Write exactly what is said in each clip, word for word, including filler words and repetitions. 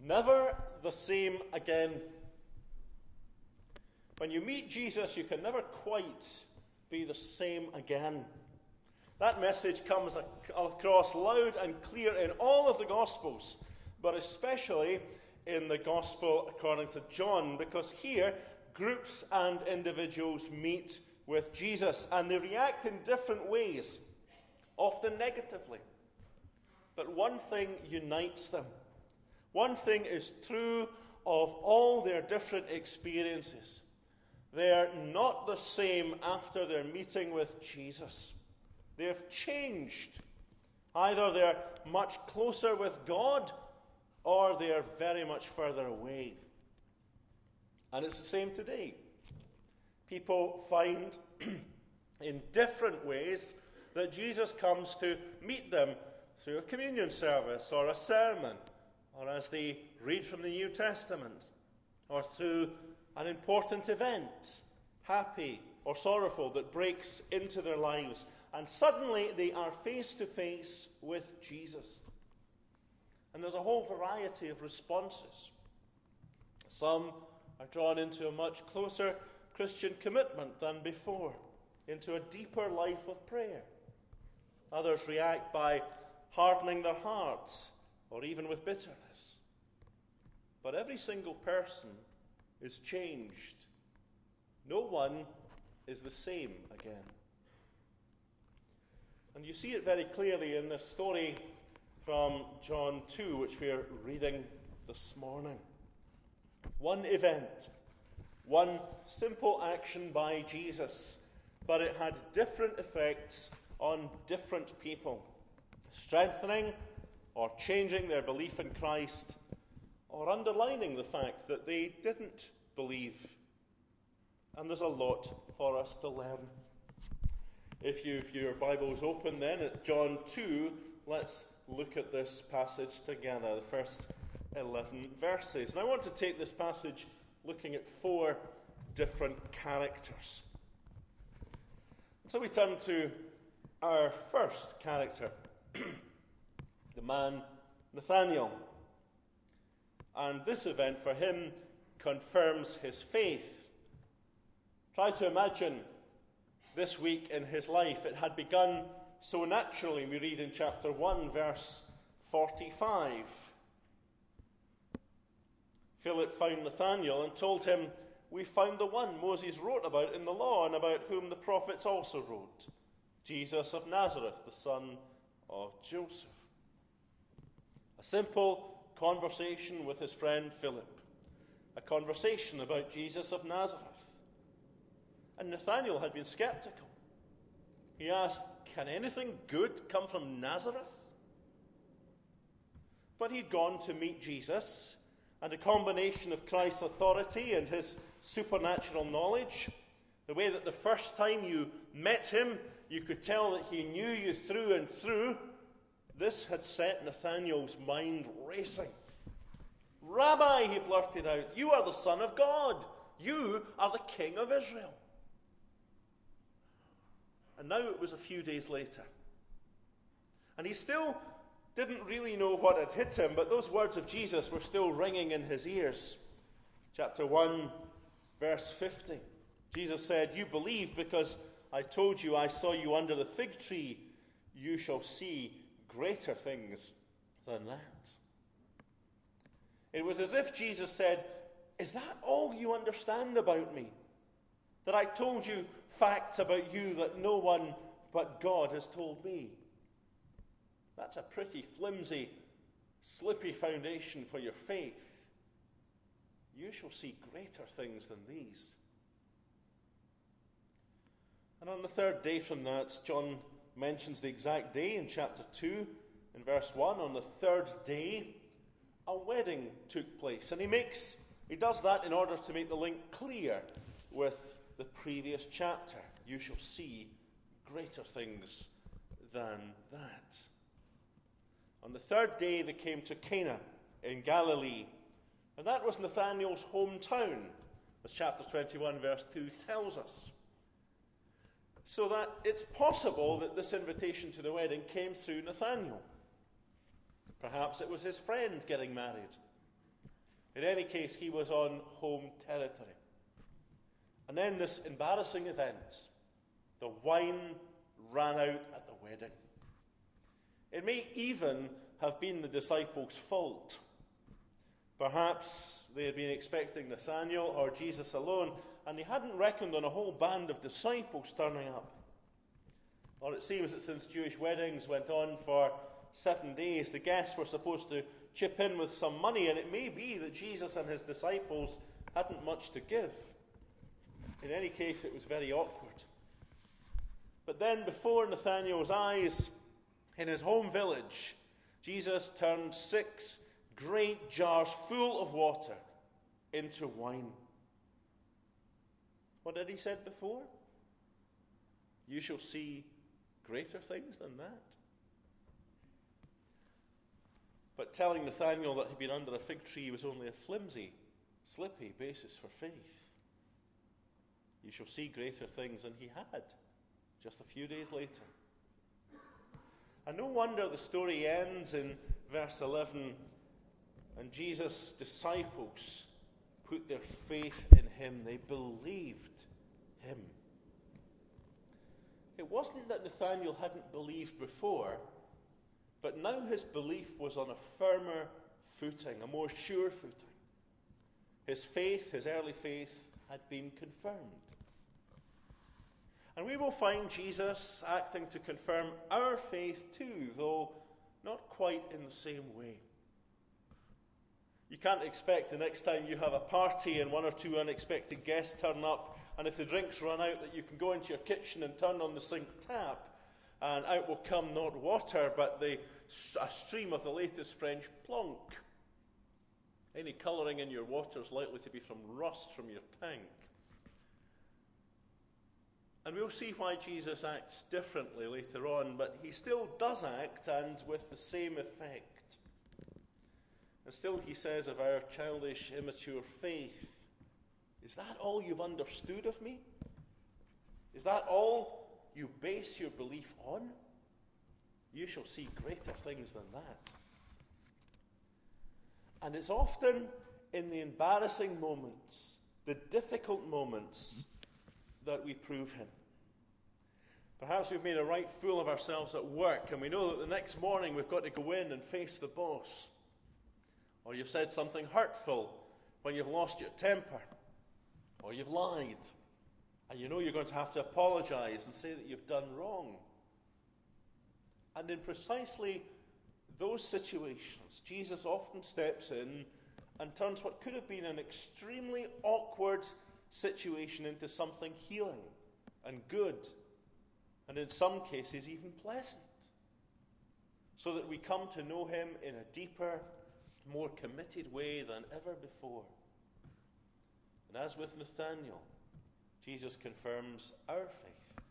Never the same again. When you meet Jesus, you can never quite be the same again. That message comes across loud and clear in all of the Gospels, but especially in the Gospel according to John, because here groups and individuals meet with Jesus, and they react in different ways, often negatively. But one thing unites them. One thing is true of all their different experiences. They're not the same after their meeting with Jesus. They've changed. Either they're much closer with God, or they're very much further away. And it's the same today. People find in different ways that Jesus comes to meet them through a communion service or a sermon, or as they read from the New Testament, or through an important event, happy or sorrowful, that breaks into their lives. And suddenly they are face to face with Jesus. And there's a whole variety of responses. Some are drawn into a much closer Christian commitment than before, into a deeper life of prayer. Others react by hardening their hearts, or even with bitterness. But every single person is changed. No one is the same again. And you see it very clearly in this story from John two, which we are reading this morning. One event, one simple action by Jesus, but it had different effects on different people, strengthening or changing their belief in Christ, or underlining the fact that they didn't believe. And there's a lot for us to learn. If you've your Bibles open then at John two, let's look at this passage together, the first eleven verses. And I want to take this passage looking at four different characters. And so we turn to our first character, the man Nathanael. And this event for him confirms his faith. Try to imagine this week in his life. It had begun so naturally. We read in chapter one, verse forty-five. Philip found Nathanael and told him, "We found the one Moses wrote about in the law, and about whom the prophets also wrote, Jesus of Nazareth, the son of Joseph." A simple conversation with his friend Philip. A conversation about Jesus of Nazareth. And Nathanael had been skeptical. He asked, "Can anything good come from Nazareth?" But he'd gone to meet Jesus, and a combination of Christ's authority and his supernatural knowledge, the way that the first time you met him, you could tell that he knew you through and through, this had set Nathanael's mind racing. "Rabbi," he blurted out, "you are the Son of God. You are the King of Israel." And now it was a few days later. And he still didn't really know what had hit him, but those words of Jesus were still ringing in his ears. Chapter one, verse fifty. Jesus said, "You believe because I told you I saw you under the fig tree. You shall see greater things than that." It was as if Jesus said, "Is that all you understand about me? That I told you facts about you that no one but God has told me? That's a pretty flimsy, slippy foundation for your faith. You shall see greater things than these." And on the third day from that, John mentions the exact day in chapter two, in verse one. On the third day, a wedding took place. And he makes, he does that in order to make the link clear with the previous chapter. You shall see greater things than that. On the third day they came to Cana in Galilee, and that was Nathanael's hometown, as chapter twenty-one verse two tells us. So that it's possible that this invitation to the wedding came through Nathanael. Perhaps it was his friend getting married. In any case, he was on home territory. And then this embarrassing event, the wine ran out at the wedding. It may even have been the disciples' fault. Perhaps they had been expecting Nathanael or Jesus alone, and they hadn't reckoned on a whole band of disciples turning up. Or it seems that since Jewish weddings went on for seven days, the guests were supposed to chip in with some money, and it may be that Jesus and his disciples hadn't much to give. In any case, it was very awkward. But then, before Nathanael's eyes, in his home village, Jesus turned six great jars full of water into wine. What had he said before? You shall see greater things than that. But telling Nathanael that he'd been under a fig tree was only a flimsy, slippy basis for faith. You shall see greater things than he had just a few days later. And no wonder the story ends in verse eleven, and Jesus' disciples put their faith in him. They believed him. It wasn't that Nathanael hadn't believed before, but now his belief was on a firmer footing, a more sure footing. His faith, his early faith, had been confirmed. And we will find Jesus acting to confirm our faith too, though not quite in the same way. You can't expect the next time you have a party and one or two unexpected guests turn up, and if the drinks run out, that you can go into your kitchen and turn on the sink tap, and out will come not water, but the, a stream of the latest French plonk. Any colouring in your water is likely to be from rust from your tank. And we'll see why Jesus acts differently later on, but he still does act, and with the same effect. And still he says of our childish, immature faith, is that all you've understood of me? Is that all you base your belief on? You shall see greater things than that. And it's often in the embarrassing moments, the difficult moments, that we prove him. Perhaps we've made a right fool of ourselves at work, and we know that the next morning we've got to go in and face the boss. Or you've said something hurtful when you've lost your temper. Or you've lied, and you know you're going to have to apologize and say that you've done wrong. And in precisely those situations, Jesus often steps in and turns what could have been an extremely awkward situation into something healing and good, and in some cases even pleasant, so that we come to know him in a deeper, more committed way than ever before. And as with Nathanael, Jesus confirms our faith.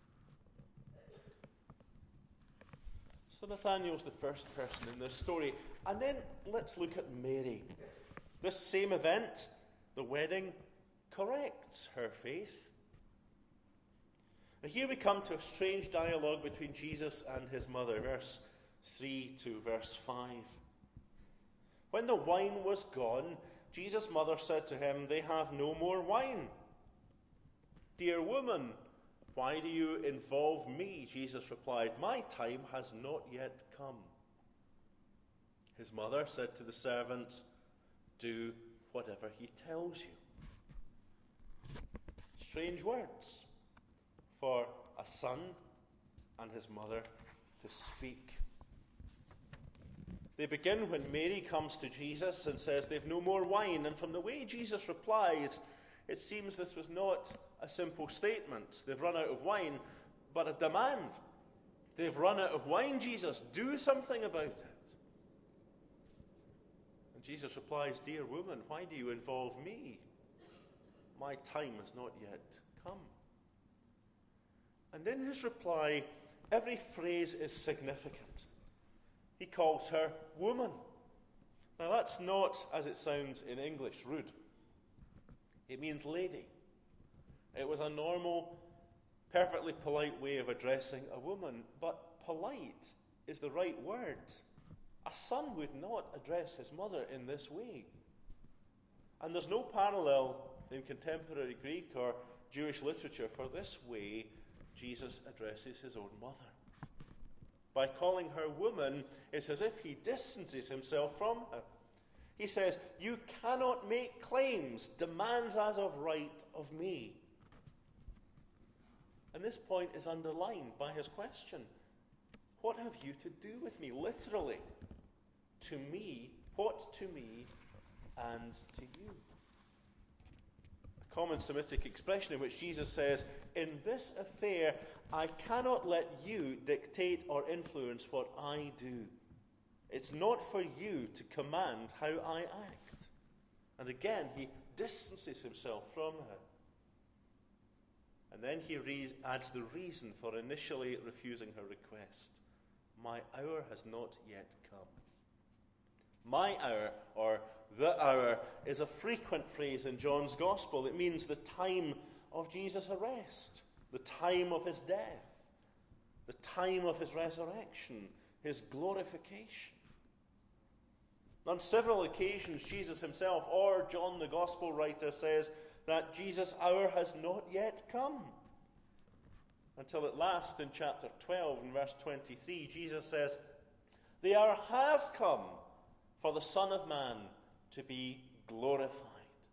So Nathanael's the first person in this story. And then let's look at Mary. This same event, the wedding, corrects her faith. Now here we come to a strange dialogue between Jesus and his mother, verse three to verse five. When the wine was gone, Jesus' mother said to him, "They have no more wine." "Dear woman, why do you involve me?" Jesus replied, "My time has not yet come." His mother said to the servant, "Do whatever he tells you." Strange words for a son and his mother to speak. They begin when Mary comes to Jesus and says they've no more wine. And from the way Jesus replies, it seems this was not a simple statement. They've run out of wine, but a demand. They've run out of wine, Jesus. Do something about it. And Jesus replies, "Dear woman, why do you involve me? My time has not yet come." And in his reply, every phrase is significant. He calls her woman. Now that's not, as it sounds in English, rude. It means lady. It was a normal, perfectly polite way of addressing a woman, but polite is the right word. A son would not address his mother in this way. And there's no parallel in contemporary Greek or Jewish literature for this way Jesus addresses his own mother. By calling her woman, it's as if he distances himself from her. He says, "You cannot make claims, demands as of right of me." And this point is underlined by his question. What have you to do with me? Literally, to me, what to me and to you? A common Semitic expression in which Jesus says, "In this affair, I cannot let you dictate or influence what I do. It's not for you to command how I act." And again, he distances himself from her. And then he re- adds the reason for initially refusing her request. "My hour has not yet come." My hour, or the hour, is a frequent phrase in John's Gospel. It means the time of Jesus' arrest, the time of his death, the time of his resurrection, his glorification. On several occasions, Jesus himself, or John the Gospel writer, says that Jesus' hour has not yet come. Until at last, in chapter twelve, and verse twenty-three, Jesus says, "The hour has come for the Son of Man to be glorified."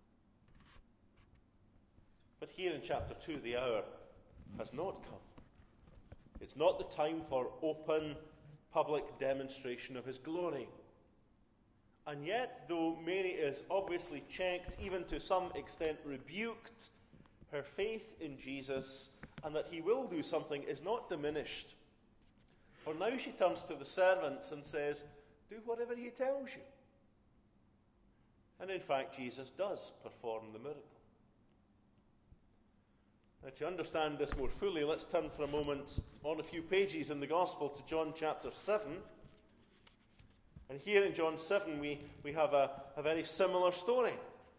But here in chapter two, the hour has not come. It's not the time for open, public demonstration of his glory. And yet, though Mary is obviously checked, even to some extent rebuked, her faith in Jesus and that he will do something is not diminished. For now she turns to the servants and says, "Do whatever he tells you." And in fact, Jesus does perform the miracle. Now, to understand this more fully, let's turn for a moment on a few pages in the Gospel to John chapter seven. And here in John seven, we, we have a, a very similar story.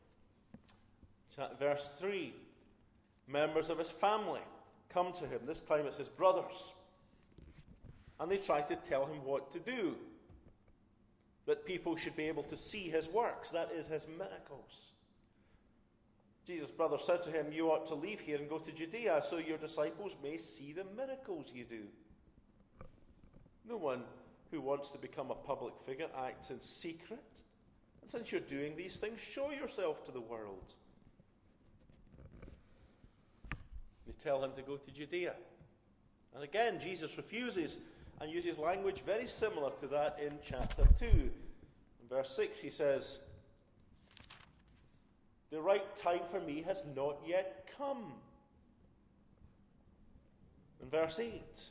Verse three, members of his family come to him. This time it's his brothers. And they try to tell him what to do. That people should be able to see his works, that is, his miracles. Jesus' brother said to him, "You ought to leave here and go to Judea, so your disciples may see the miracles you do." No one who wants to become a public figure acts in secret. And since you're doing these things, show yourself to the world. They tell him to go to Judea. And again, Jesus refuses and uses language very similar to that in chapter two. In verse six, he says, "The right time for me has not yet come." In verse eight,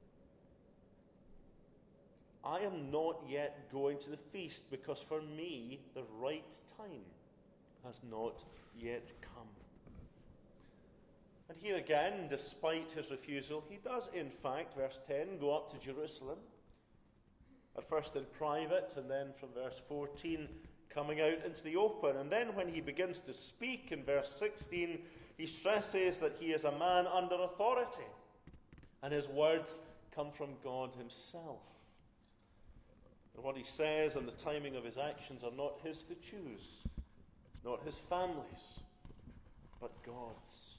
"I am not yet going to the feast because for me the right time has not yet come." And here again, despite his refusal, he does in fact, verse ten, go up to Jerusalem. At first in private, and then from verse fourteen, coming out into the open. And then when he begins to speak in verse sixteen, he stresses that he is a man under authority. And his words come from God himself. And what he says and the timing of his actions are not his to choose, not his family's, but God's.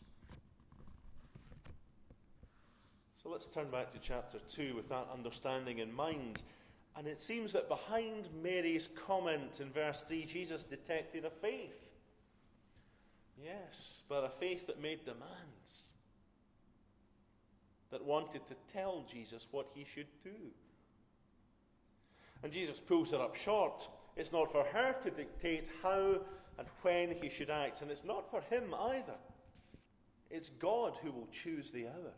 So let's turn back to chapter two with that understanding in mind. And it seems that behind Mary's comment in verse three, Jesus detected a faith. Yes, but a faith that made demands, that wanted to tell Jesus what he should do. And Jesus pulls her up short. It's not for her to dictate how and when he should act, and it's not for him either. It's God who will choose the hour.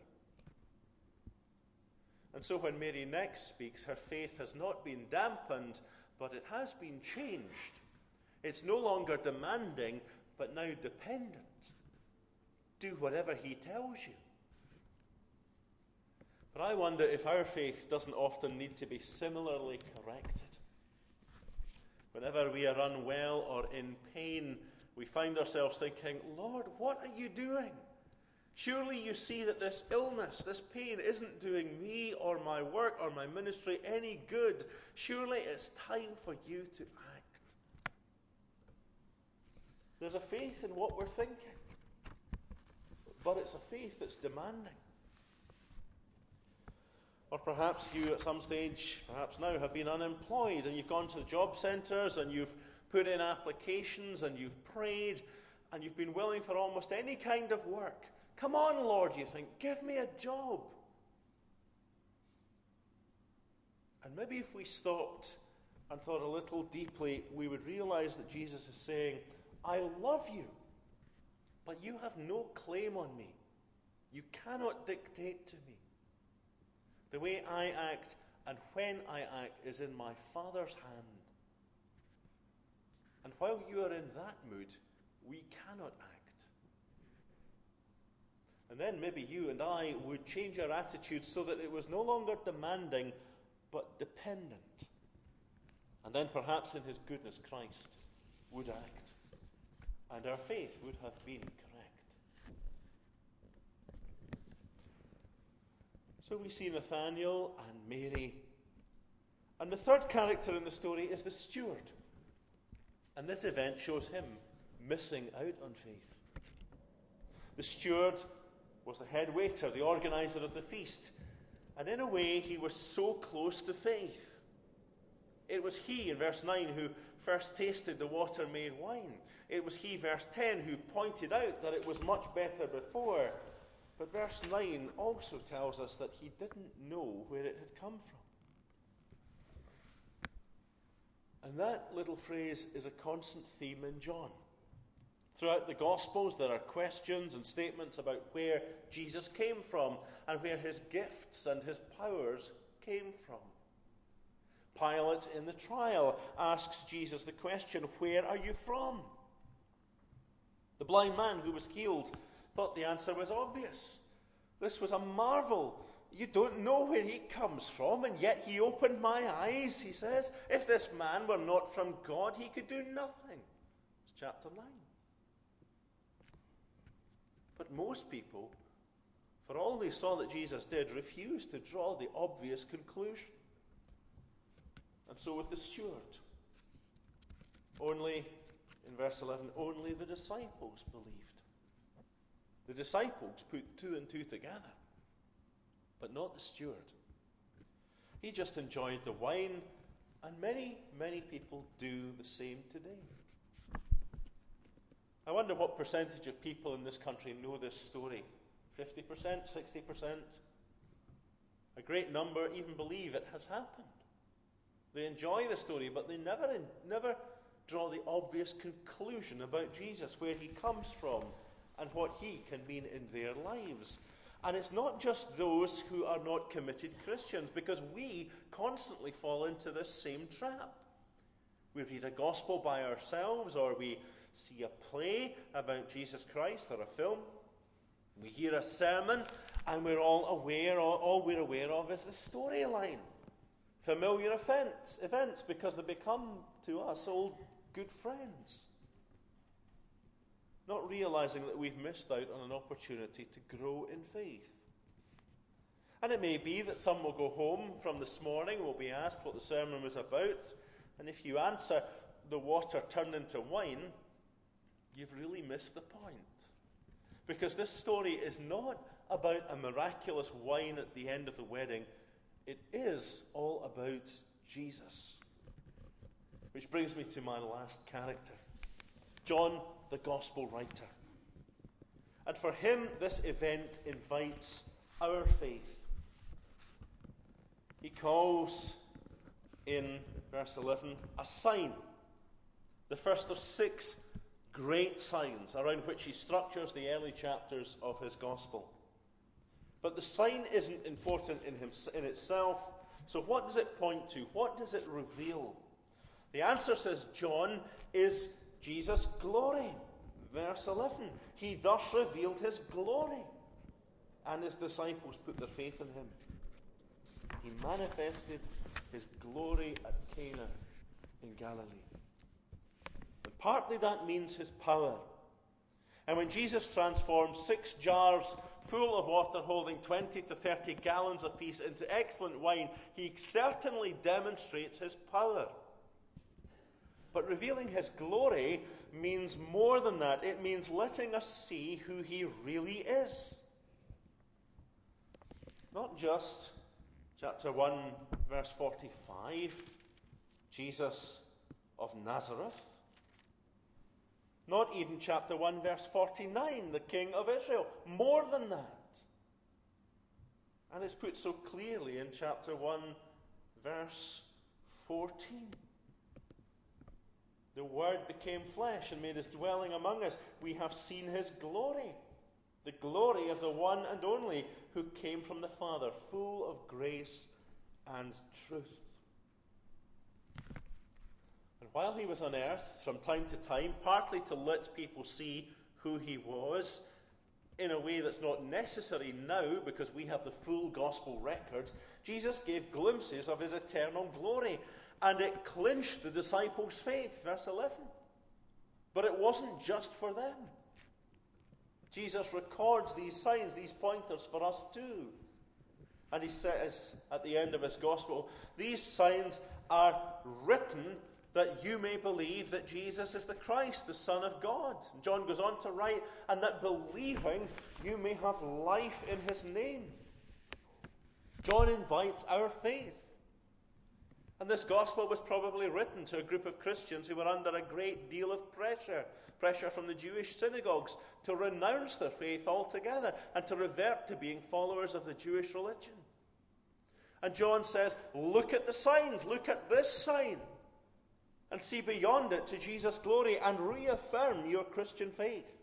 And so when Mary next speaks, her faith has not been dampened, but it has been changed. It's no longer demanding, but now dependent. Do whatever he tells you. But I wonder if our faith doesn't often need to be similarly corrected. Whenever we are unwell or in pain, we find ourselves thinking, "Lord, what are you doing? Surely you see that this illness, this pain isn't doing me or my work or my ministry any good. Surely it's time for you to act." There's a faith in what we're thinking. But it's a faith that's demanding. Or perhaps you at some stage, perhaps now, have been unemployed and you've gone to the job centres and you've put in applications and you've prayed and you've been willing for almost any kind of work. Come on, Lord, you think, give me a job. And maybe if we stopped and thought a little deeply, we would realize that Jesus is saying, I love you, but you have no claim on me. You cannot dictate to me. The way I act and when I act is in my Father's hand. And while you are in that mood, we cannot act. And then maybe you and I would change our attitude so that it was no longer demanding, but dependent. And then perhaps in his goodness, Christ would act. And our faith would have been correct. So we see Nathanael and Mary. And the third character in the story is the steward. And this event shows him missing out on faith. The steward was the head waiter, the organizer of the feast. And in a way, he was so close to faith. It was he, in verse nine, who first tasted the water-made wine. It was he, verse ten, who pointed out that it was much better before. But verse nine also tells us that he didn't know where it had come from. And that little phrase is a constant theme in John. Throughout the Gospels, there are questions and statements about where Jesus came from and where his gifts and his powers came from. Pilate, in the trial, asks Jesus the question, where are you from? The blind man who was healed thought the answer was obvious. This was a marvel. You don't know where he comes from, and yet he opened my eyes, he says. If this man were not from God, he could do nothing. It's chapter nine. But most people, for all they saw that Jesus did, refused to draw the obvious conclusion. And so with the steward, only, in verse eleven, only the disciples believed. The disciples put two and two together, but not the steward. He just enjoyed the wine, and many, many people do the same today. I wonder what percentage of people in this country know this story. fifty percent, sixty percent? A great number even believe it has happened. They enjoy the story, but they never, never draw the obvious conclusion about Jesus, where he comes from, and what he can mean in their lives. And it's not just those who are not committed Christians, because we constantly fall into this same trap. We read a gospel by ourselves, or we see a play about Jesus Christ, or a film. We hear a sermon, and we're all aware, all we're aware of is the storyline. Familiar events, events, because they become to us old good friends. Not realizing that we've missed out on an opportunity to grow in faith. And it may be that some will go home from this morning, will be asked what the sermon was about, and if you answer, the water turned into wine, you've really missed the point. Because this story is not about a miraculous wine at the end of the wedding. It is all about Jesus. Which brings me to my last character, John, the Gospel writer. And for him, this event invites our faith. He calls in verse eleven a sign, the first of six great signs around which he structures the early chapters of his Gospel. But the sign isn't important in, him, in itself. So what does it point to? What does it reveal? The answer, says John, is Jesus' glory. Verse eleven. He thus revealed his glory, and his disciples put their faith in him. He manifested his glory at Cana in Galilee. And partly that means his power. And when Jesus transforms six jars full of water holding twenty to thirty gallons apiece into excellent wine, he certainly demonstrates his power. But revealing his glory means more than that. It means letting us see who he really is. Not just chapter one, verse forty-five, Jesus of Nazareth. Not even chapter one, verse forty-nine, the King of Israel. More than that. And it's put so clearly in chapter one, verse fourteen. The Word became flesh and made his dwelling among us. We have seen his glory. The glory of the one and only who came from the Father, full of grace and truth. And while he was on earth, from time to time, partly to let people see who he was, in a way that's not necessary now because we have the full gospel record, Jesus gave glimpses of his eternal glory, and it clinched the disciples' faith, verse eleven. But it wasn't just for them. Jesus records these signs, these pointers for us too. And he says at the end of his gospel, these signs are written that you may believe that Jesus is the Christ, the Son of God. John goes on to write, and that believing you may have life in his name. John invites our faith. And this gospel was probably written to a group of Christians who were under a great deal of pressure. Pressure from the Jewish synagogues to renounce their faith altogether and to revert to being followers of the Jewish religion. And John says, look at the signs, look at this sign, and see beyond it to Jesus' glory and reaffirm your Christian faith.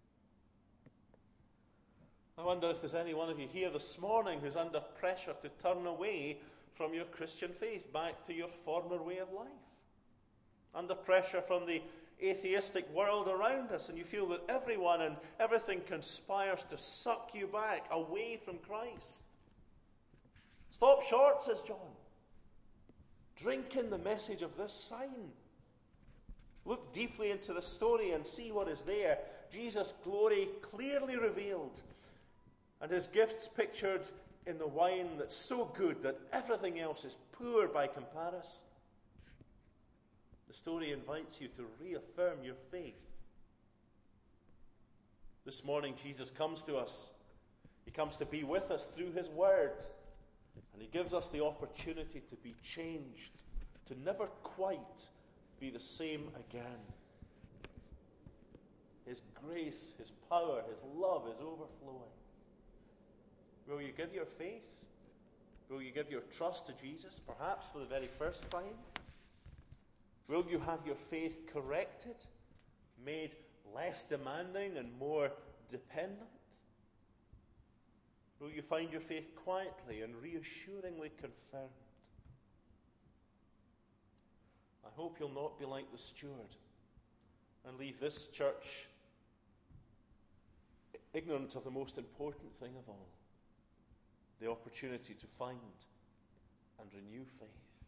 I wonder if there's any one of you here this morning who's under pressure to turn away from your Christian faith back to your former way of life. Under pressure from the atheistic world around us, and you feel that everyone and everything conspires to suck you back away from Christ. Stop short, says John. Drink in the message of this sign. Look deeply into the story and see what is there. Jesus' glory clearly revealed, and his gifts pictured in the wine that's so good that everything else is poor by comparison. The story invites you to reaffirm your faith. This morning, Jesus comes to us. He comes to be with us through his word. And he gives us the opportunity to be changed, to never quite be the same again. His grace, his power, his love is overflowing. Will you give your faith? Will you give your trust to Jesus, perhaps for the very first time? Will you have your faith corrected, made less demanding and more dependent? Will you find your faith quietly and reassuringly confirmed? I hope you'll not be like the steward and leave this church ignorant of the most important thing of all, the opportunity to find and renew faith.